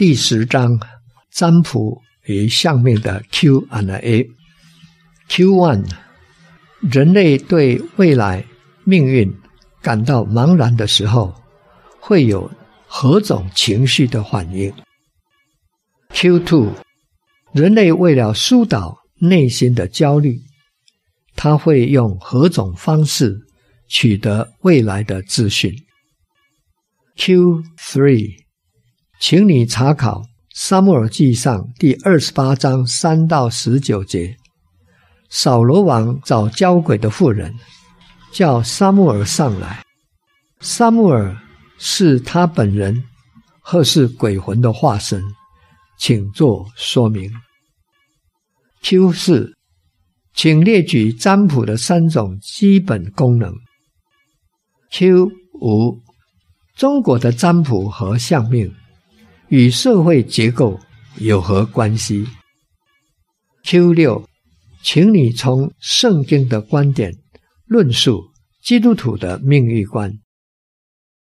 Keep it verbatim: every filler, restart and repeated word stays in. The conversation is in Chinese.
第十章占卜与相命的 Q and A。Q 一 人类对未来命运感到茫然的时候，会有何种情绪的反应？ Q 二 人类为了疏导内心的焦虑，他会用何种方式取得未来的资讯？ Q 三 请你查考撒母耳记上第二十八章三到十九节。扫罗王找交鬼的妇人，叫撒母耳上来。撒母耳是他本人，或是鬼魂的化身？请做说明。Q 四 请列举占卜的三种基本功能。Q 五 中国的占卜和相命与社会结构有何关系？ Q 六请你从圣经的观点论述基督徒的命运观。